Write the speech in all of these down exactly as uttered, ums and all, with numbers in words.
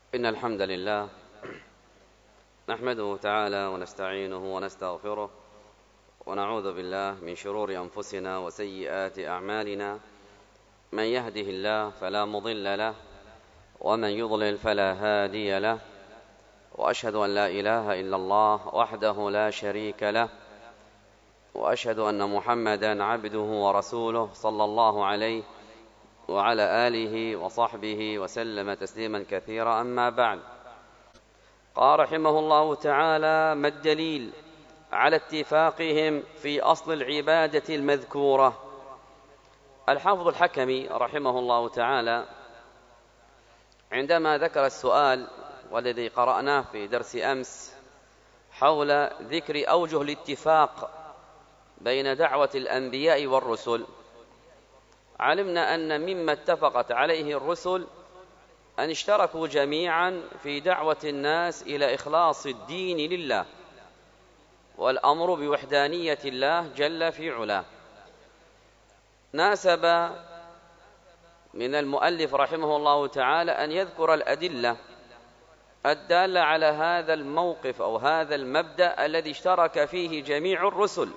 إن الحمد لله نحمده تعالى ونستعينه ونستغفره ونعوذ بالله من شرور أنفسنا وسيئات أعمالنا. من يهده الله فلا مضل له ومن يضلل فلا هادي له، وأشهد أن لا إله إلا الله وحده لا شريك له، وأشهد أن محمدا عبده ورسوله صلى الله عليه وعلى آله وصحبه وسلم تسليما كثيرا. أما بعد، قال رحمه الله تعالى: ما الدليل على اتفاقهم في أصل العبادة المذكورة؟ الحافظ الحكمي رحمه الله تعالى عندما ذكر السؤال والذي قرأناه في درس أمس حول ذكر أوجه الاتفاق بين دعوة الأنبياء والرسل، علمنا أن مما اتفقت عليه الرسل أن اشتركوا جميعا في دعوة الناس إلى إخلاص الدين لله والأمر بوحدانية الله جل في علاه. ناسب من المؤلف رحمه الله تعالى أن يذكر الأدلة الدالة على هذا الموقف أو هذا المبدأ الذي اشترك فيه جميع الرسل،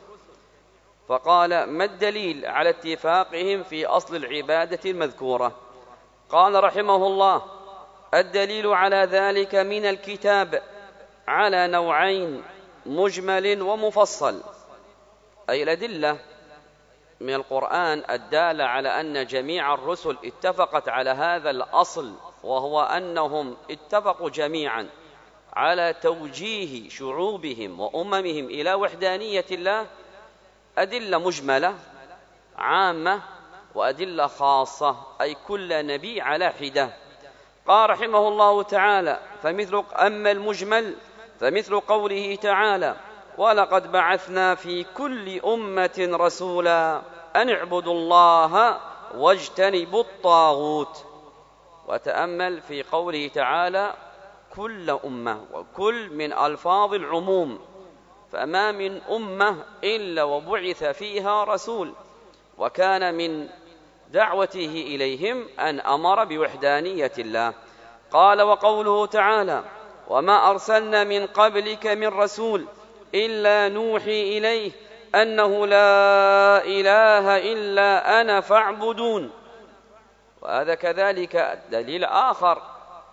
فقال: ما الدليل على اتفاقهم في أصل العبادة المذكورة؟ قال رحمه الله: الدليل على ذلك من الكتاب على نوعين: مجمل ومفصل. أي الأدلة من القرآن الدالة على أن جميع الرسل اتفقت على هذا الأصل، وهو أنهم اتفقوا جميعا على توجيه شعوبهم وأممهم إلى وحدانية الله، أدلة مجملة عامة وأدلة خاصة، أي كل نبي على حدة. قال رحمه الله تعالى: فمثل أما المجمل فمثل قوله تعالى: ولقد بعثنا في كل أمة رسولا أن اعبدوا الله واجتنبوا الطاغوت. وتأمل في قوله تعالى كل أمة، وكل من ألفاظ العموم، فما من أمة إلا وبعث فيها رسول، وكان من دعوته إليهم أن أمر بوحدانية الله. قال: وقوله تعالى: وما أرسلنا من قبلك من رسول إلا نوحي إليه أنه لا إله إلا أنا فاعبدون. وهذا كذلك دليل آخر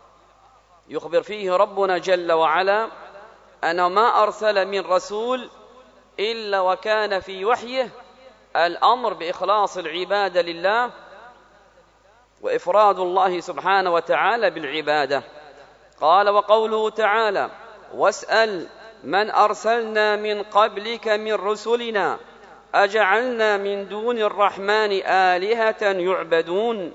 يخبر فيه ربنا جل وعلا أن ما أرسل من رسول إلا وكان في وحيه الأمر بإخلاص العبادة لله وإفراد الله سبحانه وتعالى بالعبادة. قال: وقوله تعالى: واسأل من أرسلنا من قبلك من رسلنا أجعلنا من دون الرحمن آلهة يعبدون.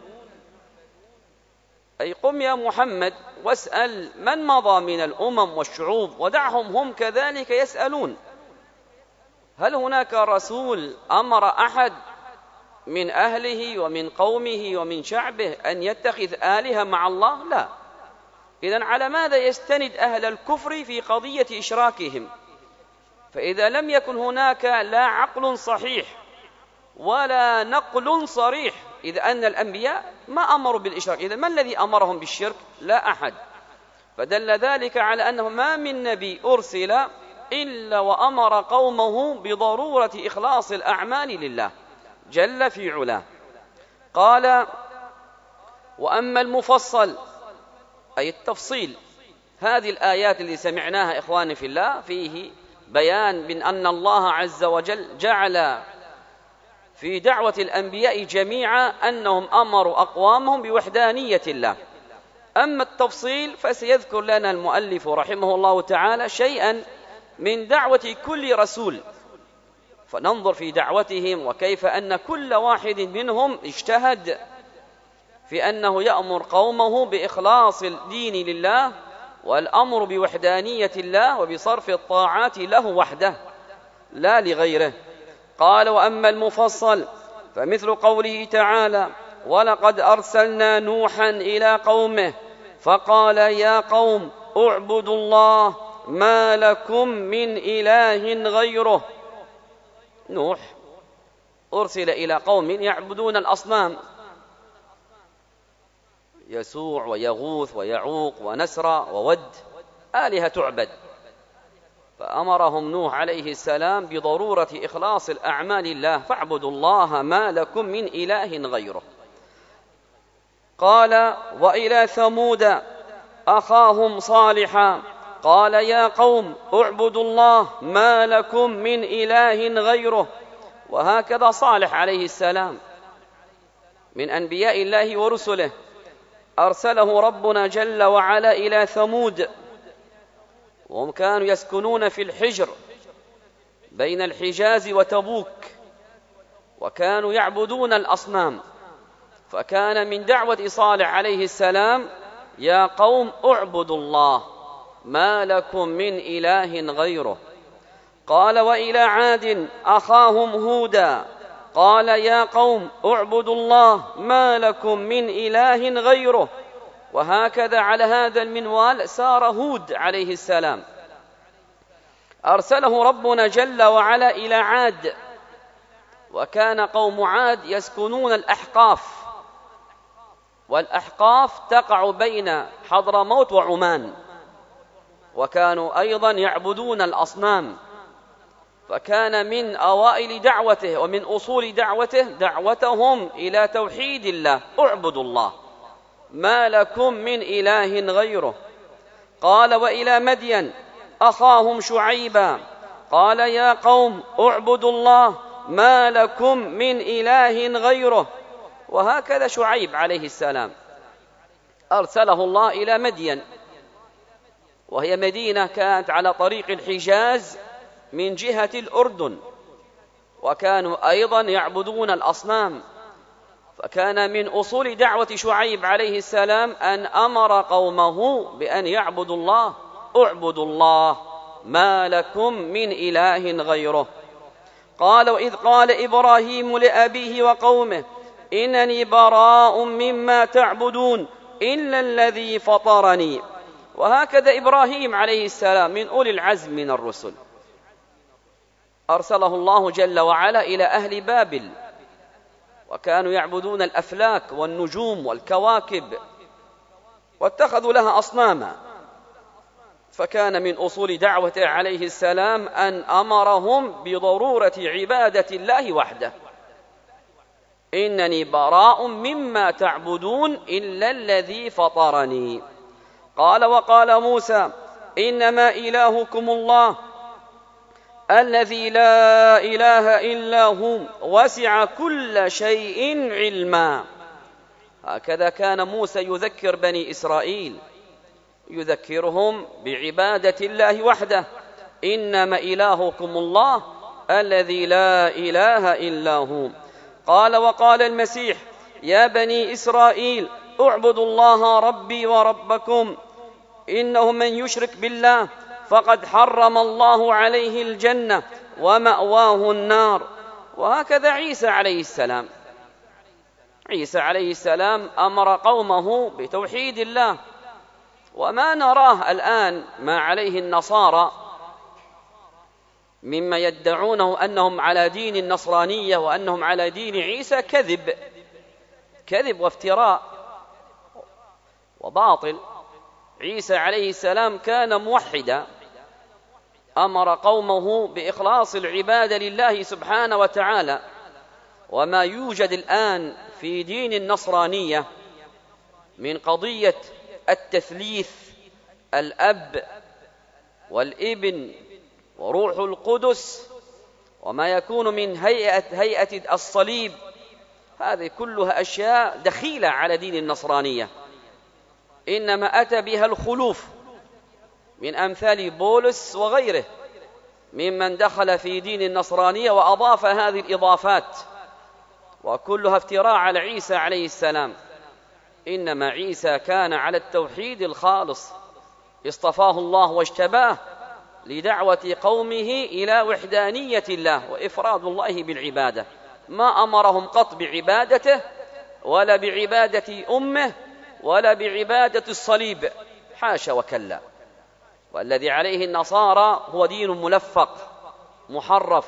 أي قم يا محمد واسأل من مضى من الأمم والشعوب ودعهم هم كذلك يسألون: هل هناك رسول أمر أحد من أهله ومن قومه ومن شعبه أن يتخذ آلهة مع الله؟ لا. إذن على ماذا يستند أهل الكفر في قضية إشراكهم؟ فإذا لم يكن هناك لا عقل صحيح ولا نقل صريح، إذ أن الأنبياء ما أمروا بالإشراك، إذن ما الذي أمرهم بالشرك؟ لا أحد. فدل ذلك على أنه ما من نبي أرسل إلا وأمر قومه بضرورة إخلاص الأعمال لله جل في علاه. قال: وأما المفصل أي التفصيل، هذه الآيات اللي سمعناها إخواني في الله فيه بيان من أن الله عز وجل جعل في دعوة الأنبياء جميعا أنهم أمروا أقوامهم بوحدانية الله. أما التفصيل فسيذكر لنا المؤلف رحمه الله تعالى شيئا من دعوة كل رسول، فننظر في دعوتهم وكيف أن كل واحد منهم اجتهد في أنه يأمر قومه بإخلاص الدين لله والأمر بوحدانية الله وبصرف الطاعات له وحده لا لغيره. قال: وأما المفصل فمثل قوله تعالى: ولقد أرسلنا نوحا إلى قومه فقال يا قوم اعبدوا الله ما لكم من إله غيره. نوح أرسل إلى قوم يعبدون الأصنام، يسوع ويغوث ويعوق ونسر وود، آلهة تعبد. فأمرهم نوح عليه السلام بضرورة إخلاص الأعمال لله، فاعبدوا الله ما لكم من إله غيره. قال: وإلى ثمود أخاهم صالحا قال يا قوم اعبدوا الله ما لكم من إله غيره. وهكذا صالح عليه السلام من أنبياء الله ورسله أرسله ربنا جل وعلا إلى ثمود، وهم كانوا يسكنون في الحجر بين الحجاز وتبوك، وكانوا يعبدون الأصنام. فكان من دعوة صالح عليه السلام: يا قوم اعبدوا الله ما لكم من إله غيره. قال: وإلى عاد أخاهم هودا قال يا قوم اعبدوا الله ما لكم من إله غيره. وهكذا على هذا المنوال سار هود عليه السلام، أرسله ربنا جل وعلا إلى عاد، وكان قوم عاد يسكنون الأحقاف، والأحقاف تقع بين حضرموت وعمان، وكانوا أيضا يعبدون الأصنام. فكان من أوائل دعوته ومن أصول دعوته دعوتهم إلى توحيد الله: اعبدوا الله ما لكم من إله غيره. قال: وإلى مدين أخاهم شعيبا قال يا قوم اعبدوا الله ما لكم من إله غيره. وهكذا شعيب عليه السلام أرسله الله إلى مدين، وهي مدينة كانت على طريق الحجاز من جهة الأردن، وكانوا أيضا يعبدون الأصنام. فكان من أصول دعوة شعيب عليه السلام أن أمر قومه بأن يعبدوا الله: اعبدوا الله ما لكم من إله غيره. قال: وإذ قال إبراهيم لأبيه وقومه إنني براء مما تعبدون إلا الذي فطرني. وهكذا إبراهيم عليه السلام من أولي العزم من الرسل، أرسله الله جل وعلا إلى أهل بابل، وكانوا يعبدون الأفلاك والنجوم والكواكب، واتخذوا لها أصناما. فكان من أصول دعوته عليه السلام أن أمرهم بضرورة عبادة الله وحده: إنني براء مما تعبدون إلا الذي فطرني. قال: وقال موسى إنما إلهكم الله الذي لا إله إلا هو وسع كل شيء علما. هكذا كان موسى يذكر بني إسرائيل، يذكرهم بعبادة الله وحده: إنما إلهكم الله الذي لا إله إلا هو. قال: وقال المسيح يا بني إسرائيل اعبدوا الله ربي وربكم إنه من يشرك بالله فقد حرم الله عليه الجنة ومأواه النار. وهكذا عيسى عليه السلام عيسى عليه السلام أمر قومه بتوحيد الله. وما نراه الآن ما عليه النصارى مما يدعونه أنهم على دين النصرانية وأنهم على دين عيسى كذب كذب وافتراء وباطل. عيسى عليه السلام كان موحدا، أمر قومه بإخلاص العبادة لله سبحانه وتعالى. وما يوجد الآن في دين النصرانية من قضية التثليث، الأب والابن وروح القدس، وما يكون من هيئة هيئة الصليب، هذه كلها أشياء دخيلة على دين النصرانية، إنما أتى بها الخلوف من أمثال بولس وغيره ممن دخل في دين النصرانية وأضاف هذه الإضافات، وكلها افتراء على عيسى عليه السلام. إنما عيسى كان على التوحيد الخالص، اصطفاه الله واجتباه لدعوة قومه إلى وحدانية الله وإفراد الله بالعبادة. ما أمرهم قط بعبادته ولا بعبادة أمه ولا بعبادة الصليب، حاشا وكلا. والذي عليه النصارى هو دين ملفق محرف.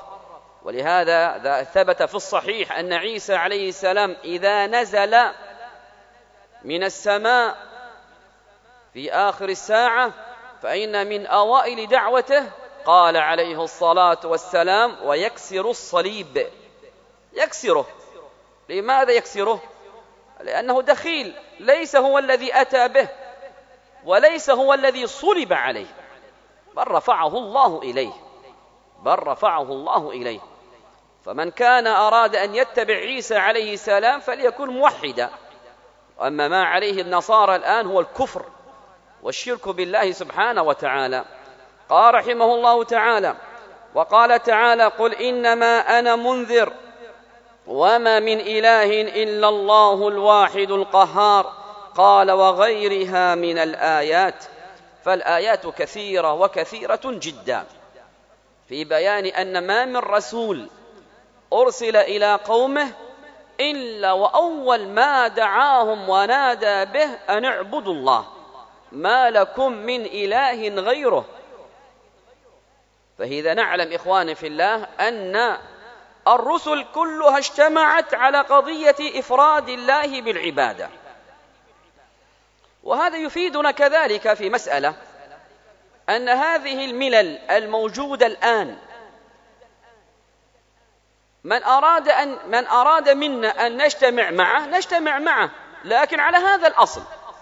ولهذا ثبت في الصحيح أن عيسى عليه السلام إذا نزل من السماء في آخر الساعة، فإن من أوائل دعوته قال عليه الصلاة والسلام: ويكسر الصليب. يكسره. لماذا يكسره؟ لأنه دخيل، ليس هو الذي أتى به، وليس هو الذي صلب عليه، بل رفعه الله إليه بل رفعه الله إليه فمن كان أراد أن يتبع عيسى عليه السلام فليكن موحدا. أما ما عليه النصارى الآن هو الكفر والشرك بالله سبحانه وتعالى. قال رحمه الله تعالى: وقال تعالى: قل إنما أنا منذر وما من إله إلا الله الواحد القهار. قال: وغيرها من الآيات. فالآيات كثيرة وكثيرة جدا في بيان أن ما من رسول أرسل إلى قومه إلا وأول ما دعاهم ونادى به أن اعبدوا الله ما لكم من إله غيره. فإذا نعلم إخواني في الله أن الرسل كلها اجتمعت على قضية إفراد الله بالعبادة. وهذا يفيدنا كذلك في مسألة أن هذه الملل الموجودة الآن من أراد أن من أراد منا أن نجتمع معه نجتمع معه، لكن على هذا الأصل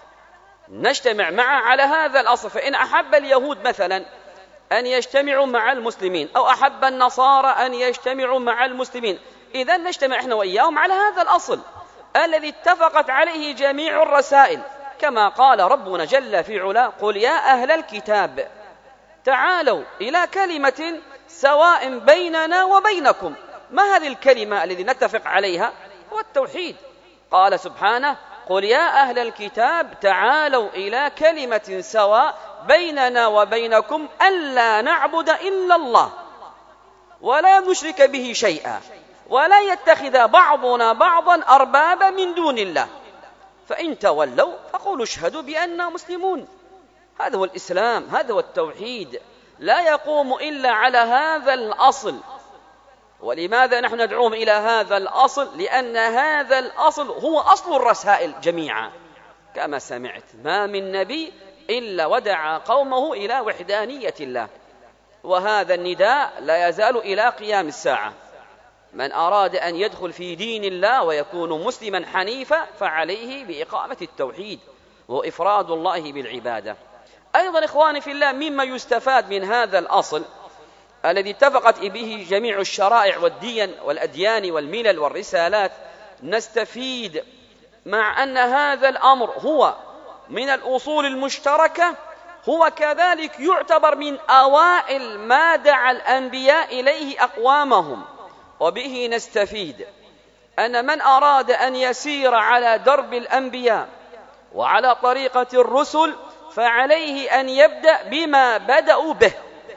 نجتمع معه على هذا الأصل. فإن أحب اليهود مثلا أن يجتمعوا مع المسلمين، أو أحب النصارى أن يجتمعوا مع المسلمين، إذن نجتمع إحنا وإياهم على هذا الأصل الذي اتفقت عليه جميع الرسائل، كما قال ربنا جل في علاه: قل يا أهل الكتاب تعالوا إلى كلمة سواء بيننا وبينكم. ما هذه الكلمة التي نتفق عليها؟ هو التوحيد. قال سبحانه: قل يا أهل الكتاب تعالوا إلى كلمة سواء بيننا وبينكم ألا نعبد إلا الله ولا نشرك به شيئا ولا يتخذ بعضنا بعضا أربابا من دون الله فإن تولوا فقولوا اشهدوا بأننا مسلمون. هذا هو الإسلام، هذا هو التوحيد، لا يقوم إلا على هذا الأصل. ولماذا نحن ندعوهم إلى هذا الأصل؟ لأن هذا الأصل هو أصل الرسائل جميعا. كما سمعت: ما من نبي إلا ودعا قومه إلى وحدانية الله. وهذا النداء لا يزال إلى قيام الساعة. من أراد أن يدخل في دين الله ويكون مسلما حنيفا فعليه بإقامة التوحيد وإفراد الله بالعبادة. أيضا إخواني في الله، مما يستفاد من هذا الأصل الذي اتفقت به جميع الشرائع والدين والأديان والملل والرسالات، نستفيد مع أن هذا الأمر هو من الأصول المشتركة، هو كذلك يعتبر من أوائل ما دعا الأنبياء إليه أقوامهم. وبه نستفيد أن من أراد أن يسير على درب الأنبياء وعلى طريقة الرسل فعليه أن يبدأ بما بدأوا به.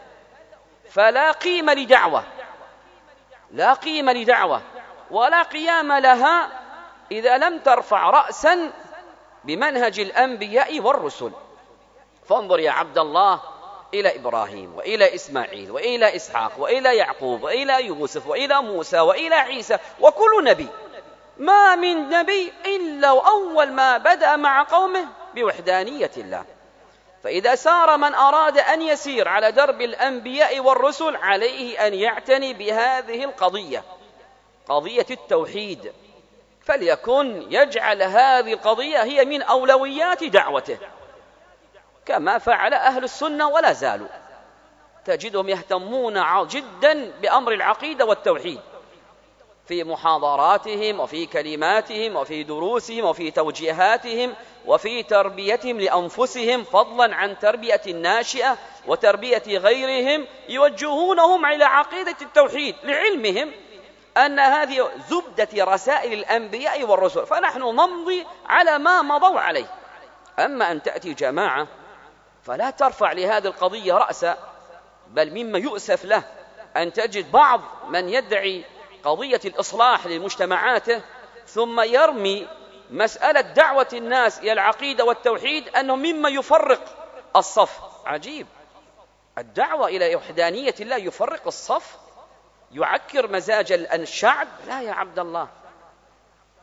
فلا قيمة لدعوة لا قيمة لدعوة ولا قيام لها إذا لم ترفع رأسا بمنهج الأنبياء والرسل. فانظر يا عبد الله إلى إبراهيم وإلى إسماعيل وإلى إسحاق وإلى يعقوب وإلى يوسف وإلى موسى وإلى عيسى، وكل نبي ما من نبي إلا وأول ما بدأ مع قومه بوحدانية الله. فإذا سار من أراد أن يسير على درب الأنبياء والرسل عليه أن يعتني بهذه القضية، قضية التوحيد، فليكن يجعل هذه القضية هي من أولويات دعوته، كما فعل أهل السنة ولا زالوا. تجدهم يهتمون جدا بأمر العقيدة والتوحيد في محاضراتهم وفي كلماتهم وفي دروسهم وفي توجيهاتهم وفي تربيتهم لأنفسهم، فضلا عن تربية الناشئة وتربية غيرهم، يوجهونهم إلى عقيدة التوحيد لعلمهم أن هذه زبدة رسائل الأنبياء والرسل، فنحن نمضي على ما مضوا عليه. أما أن تأتي جماعة فلا ترفع لهذه القضية رأسا، بل مما يؤسف له أن تجد بعض من يدعي قضية الإصلاح لمجتمعاته ثم يرمي مسألة دعوة الناس إلى العقيدة والتوحيد أنه مما يفرق الصف. عجيب، الدعوة إلى وحدانية الله يفرق الصف، يعكر مزاج الشعب؟ لا يا عبد الله،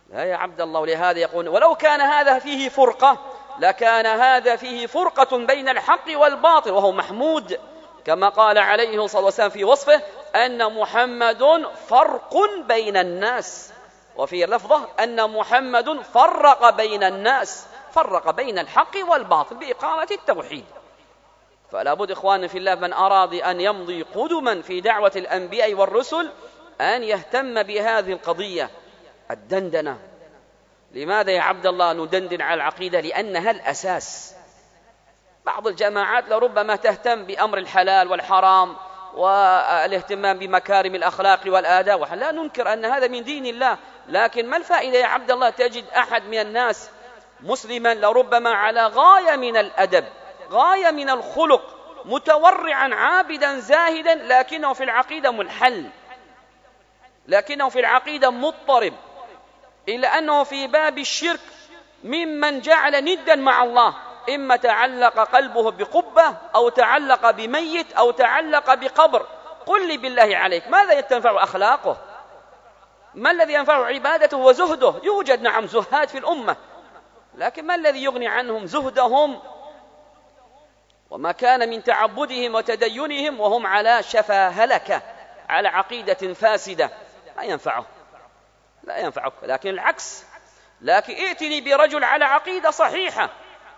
لا يا عبد الله. ولهذا يقول ولو كان هذا فيه فرقة لكان هذا فيه فرقة بين الحق والباطل، وهو محمود كما قال عليه الصلاة والسلام في وصفه أن محمد فرق بين الناس، وفي لفظة أن محمد فرق بين الناس، فرق بين الحق والباطل بإقامة التوحيد. فلا بد إخواني في الله من أراد أن يمضي قدما في دعوة الأنبياء والرسل أن يهتم بهذه القضية الدندنة. لماذا يا عبد الله ندندن على العقيدة؟ لأنها الأساس. بعض الجماعات لربما تهتم بأمر الحلال والحرام والاهتمام بمكارم الأخلاق والآداب، لا ننكر أن هذا من دين الله، لكن ما الفائدة يا عبد الله تجد أحد من الناس مسلما لربما على غاية من الأدب، غاية من الخلق، متورعا عابدا زاهدا، لكنه في العقيدة منحل، لكنه في العقيدة مضطرب، إلا أنه في باب الشرك ممن جعل ندا مع الله، إما تعلق قلبه بقبة أو تعلق بميت أو تعلق بقبر. قل لي بالله عليك ماذا تنفع أخلاقه؟ ما الذي ينفع عبادته وزهده؟ يوجد نعم زهاد في الأمة، لكن ما الذي يغني عنهم زهدهم وما كان من تعبدهم وتدينهم وهم على شفا هلكة، على عقيدة فاسدة؟ لا ينفعه، لا ينفعك. لكن العكس، لكن ائتني برجل على عقيدة صحيحة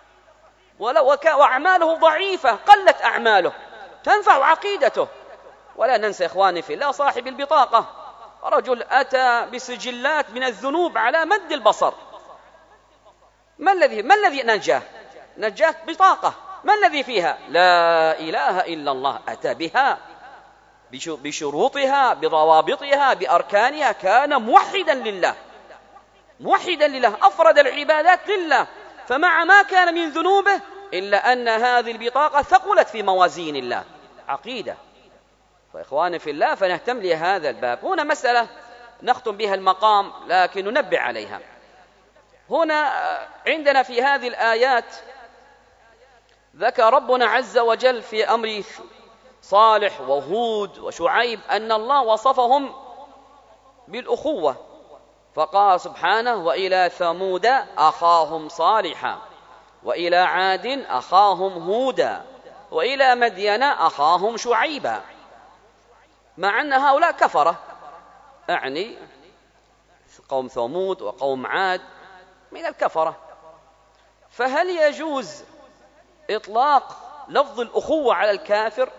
وأعماله ضعيفة، قلت أعماله، تنفع عقيدته. ولا ننسى إخواني في الله صاحب البطاقة، رجل أتى بسجلات من الذنوب على مد البصر، ما الذي ما الذي نجاه؟ نجاه بطاقة، ما الذي فيها؟ لا إله إلا الله، أتى بها بشروطها بضوابطها بأركانها، كان موحدا لله، موحدا لله، أفرد العبادات لله، فمع ما كان من ذنوبه إلا أن هذه البطاقة ثقلت في موازين الله، عقيدة. فإخواني في الله فنهتم لهذا الباب. هنا مسألة نختم بها المقام لكن ننبه عليها. هنا عندنا في هذه الآيات ذكر ربنا عز وجل في أمر صالح وهود وشعيب أن الله وصفهم بالأخوة، فقال سبحانه وإلى ثمود أخاهم صالحا وإلى عاد أخاهم هودا وإلى مدين أخاهم شعيبا، مع أن هؤلاء كفرة، أعني قوم ثمود وقوم عاد من الكفرة. فهل يجوز إطلاق لفظ الأخوة على الكافر؟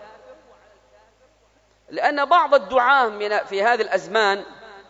لأن بعض الدعاة من في هذه الأزمان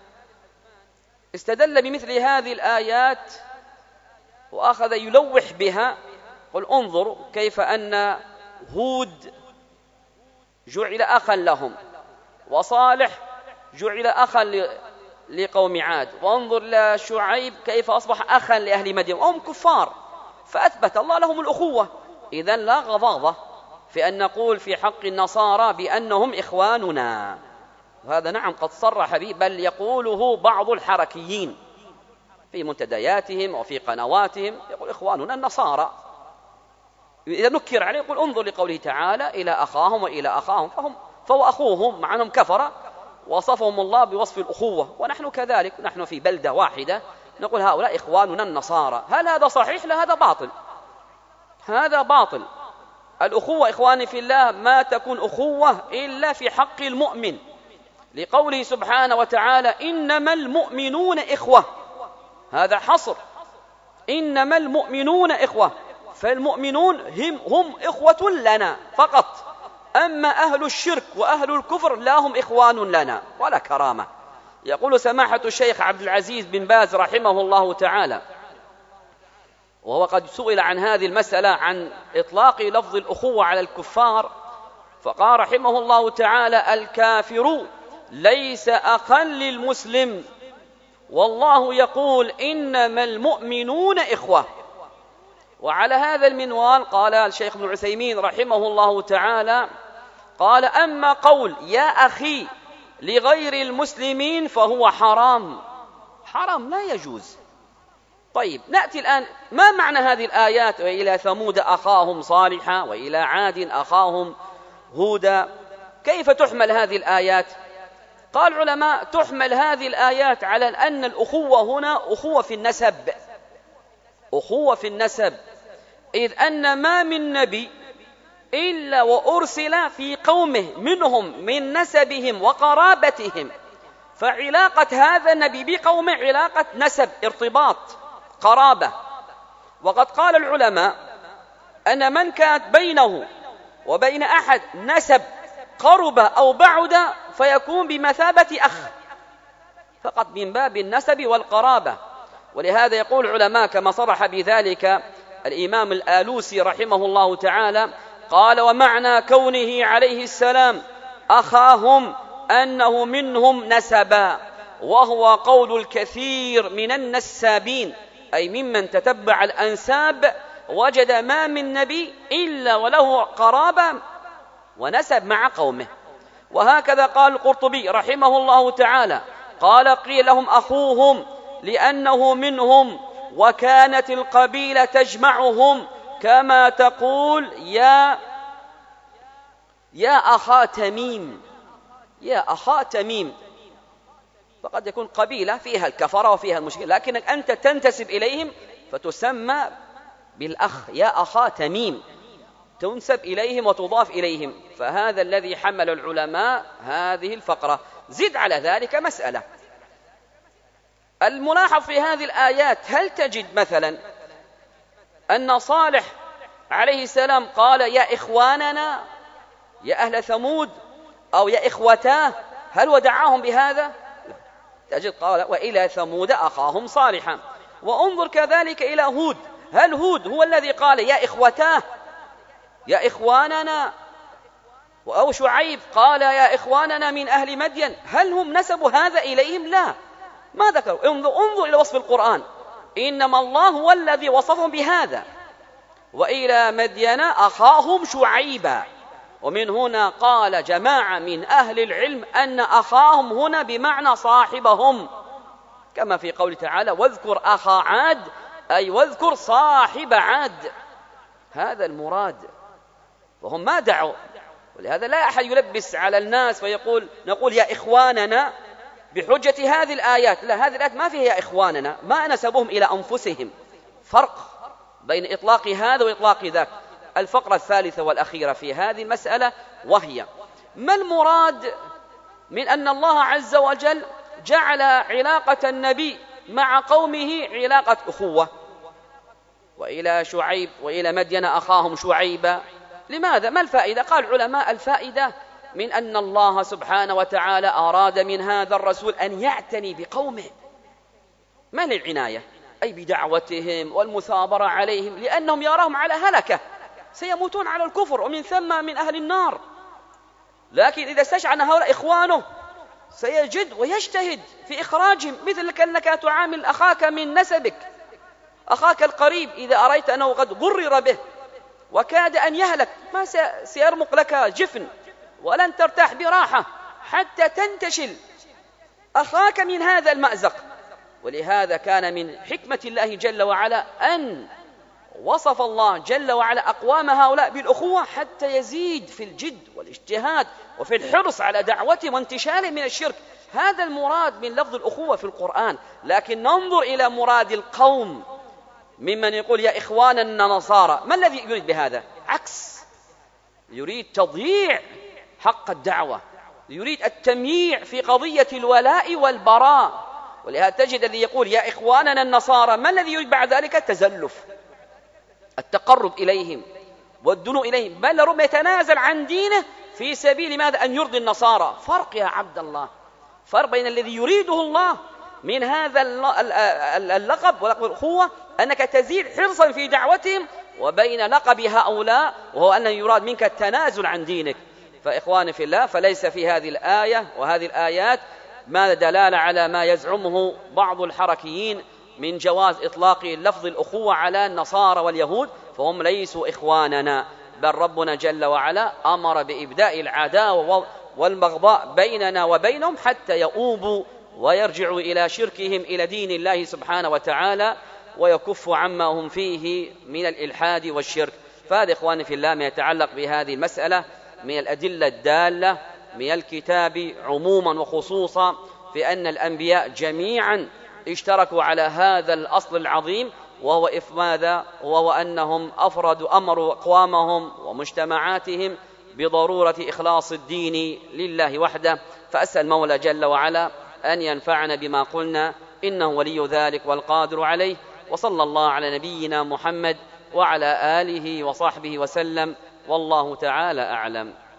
استدل بمثل هذه الآيات وأخذ يلوح بها، قل انظروا كيف أن هود جعل أخا لهم وصالح جعل أخا لقوم عاد، وانظر لشعيب كيف أصبح أخا لأهل مدين وهم كفار، فأثبت الله لهم الأخوة. إذن لا غضاضة في أن نقول في حق النصارى بأنهم إخواننا، وهذا نعم قد صرح به، بل يقوله بعض الحركيين في منتدياتهم وفي قنواتهم، يقول إخواننا النصارى. إذا نكر عليه يقول انظر لقوله تعالى إلى أخاهم وإلى أخاهم، فهم فهو أخوهم مع أنهم كفر، وصفهم الله بوصف الأخوة، ونحن كذلك، نحن في بلدة واحدة نقول هؤلاء إخواننا النصارى. هل هذا صحيح؟ لا، هذا باطل، هذا باطل. الأخوة إخواني في الله ما تكون أخوة إلا في حق المؤمن، لقوله سبحانه وتعالى إنما المؤمنون إخوة، هذا حصر، إنما المؤمنون إخوة، فالمؤمنون هم, هم إخوة لنا فقط، أما أهل الشرك وأهل الكفر لا هم إخوان لنا ولا كرامة. يقول سماحة الشيخ عبد العزيز بن باز رحمه الله تعالى، وهو قد سئل عن هذه المسألة عن إطلاق لفظ الأخوة على الكفار، فقال رحمه الله تعالى الكافر ليس أخا للمسلم، والله يقول إنما المؤمنون إخوة. وعلى هذا المنوال قال الشيخ ابن عثيمين رحمه الله تعالى، قال أما قول يا أخي لغير المسلمين فهو حرام، حرام لا يجوز. طيب نأتي الآن، ما معنى هذه الآيات وإلى ثمود أخاهم صالحا وإلى عاد أخاهم هودا؟ كيف تحمل هذه الآيات؟ قال العلماء تحمل هذه الآيات على أن الأخوة هنا أخوة في النسب، أخوة في النسب، إذ أن ما من نبي إلا وأرسل في قومه منهم من نسبهم وقرابتهم، فعلاقة هذا النبي بقومه علاقة نسب، ارتباط، قرابة. وقد قال العلماء أن من كانت بينه وبين أحد نسب قرب أو بعد فيكون بمثابة أخ فقط من باب النسب والقرابة. ولهذا يقول العلماء كما صرح بذلك الإمام الآلوسي رحمه الله تعالى، قال: ومعنى كونه عليه السلام أخاهم أنه منهم نسبا، وهو قول الكثير من النسابين، أي ممن تتبع الأنساب وجد ما من نبي إلا وله قرابة ونسب مع قومه. وهكذا قال القرطبي رحمه الله تعالى، قال: قيل لهم أخوهم لأنه منهم، وكانت القبيلة تجمعهم، كما تقول يا يا أخا تميم، يا أخا تميم. فقد يكون قبيلة فيها الكفرة وفيها المشكلة، لكنك أنت تنتسب إليهم فتسمى بالأخ، يا أخا تميم، تنسب إليهم وتضاف إليهم. فهذا الذي حمل العلماء هذه الفقرة. زد على ذلك مسألة الملاحظ في هذه الآيات، هل تجد مثلا أن صالح عليه السلام قال يا إخواننا يا أهل ثمود أو يا إخوتاه؟ هل ودعاهم بهذا؟ تجد قال وإلى ثمود أخاهم صالحا. وانظر كذلك إلى هود، هل هود هو الذي قال يا إخوتاه يا إخواننا؟ أو شعيب قال يا إخواننا من أهل مدين؟ هل هم نسبوا هذا إليهم؟ لا، ما ذكروا. انظر, انظر إلى وصف القرآن، إنما الله هو الذي وصفهم بهذا. وإلى مدين أخاهم شعيبا. ومن هنا قال جماعة من أهل العلم أن أخاهم هنا بمعنى صاحبهم، كما في قول تعالى واذكر أخا عاد، أي واذكر صاحب عاد، هذا المراد. وهم ما دعوا. ولهذا لا أحد يلبس على الناس ويقول نقول يا إخواننا بحجة هذه الآيات. لا، هذه الآيات ما فيها يا إخواننا، ما نسبهم إلى أنفسهم. فرق بين إطلاق هذا وإطلاق ذاك. الفقرة الثالثة والأخيرة في هذه المسألة، وهي ما المراد من أن الله عز وجل جعل علاقة النبي مع قومه علاقة أخوة؟ وإلى شعيب وإلى مدين أخاهم شعيبا، لماذا؟ ما الفائدة؟ قال العلماء الفائدة من أن الله سبحانه وتعالى أراد من هذا الرسول أن يعتني بقومه، ما للعناية، أي بدعوتهم والمثابرة عليهم، لأنهم يراهم على هلكة، سيموتون على الكفر ومن ثم من أهل النار. لكن إذا استشعر أن هؤلاء إخوانه سيجد ويجتهد في إخراجهم، مثل كأنك تعامل أخاك من نسبك، أخاك القريب إذا أريت أنه قد غرر به وكاد أن يهلك، ما سيرمق لك جفن ولن ترتاح براحة حتى تنتشل أخاك من هذا المأزق. ولهذا كان من حكمة الله جل وعلا أن وصف الله جل وعلا أقوام هؤلاء بالأخوة حتى يزيد في الجد والاجتهاد وفي الحرص على دعوته وانتشاله من الشرك. هذا المراد من لفظ الأخوة في القرآن. لكن ننظر إلى مراد القوم ممن يقول يا إخواننا نصارى، ما الذي يريد بهذا؟ عكس، يريد تضييع حق الدعوة، يريد التمييع في قضية الولاء والبراء. ولهذا تجد الذي يقول يا إخواننا النصارى، ما الذي يريد بعد ذلك؟ التزلف، التقرب إليهم والدنو إليهم، بل ربما يتنازل عن دينه في سبيل ماذا؟ أن يرضي النصارى. فرق يا عبد الله، فرق بين الذي يريده الله من هذا اللقب ولقب الأخوة أنك تزيد حرصا في دعوتهم، وبين لقب هؤلاء وهو أنه يراد منك التنازل عن دينك. فإخواني في الله، فليس في هذه الآية وهذه الآيات ما دلالة على ما يزعمه بعض الحركيين من جواز إطلاق لفظ الأخوة على النصارى واليهود، فهم ليسوا إخواننا، بل ربنا جل وعلا أمر بإبداء العداوة والبغضاء بيننا وبينهم حتى يؤوبوا ويرجعوا إلى شركهم إلى دين الله سبحانه وتعالى ويكفوا عما هم فيه من الإلحاد والشرك. فهذا إخواني في الله ما يتعلق بهذه المسألة من الأدلة الدالة من الكتاب عموما وخصوصا في أن الأنبياء جميعا اشتركوا على هذا الأصل العظيم، وهو إفماذا وهو أنهم أفردوا أمروا أقوامهم ومجتمعاتهم بضرورة إخلاص الدين لله وحده. فأسأل المولى جل وعلا أن ينفعنا بما قلنا، إنه ولي ذلك والقادر عليه. وصلى الله على نبينا محمد وعلى آله وصحبه وسلم، والله تعالى أعلم.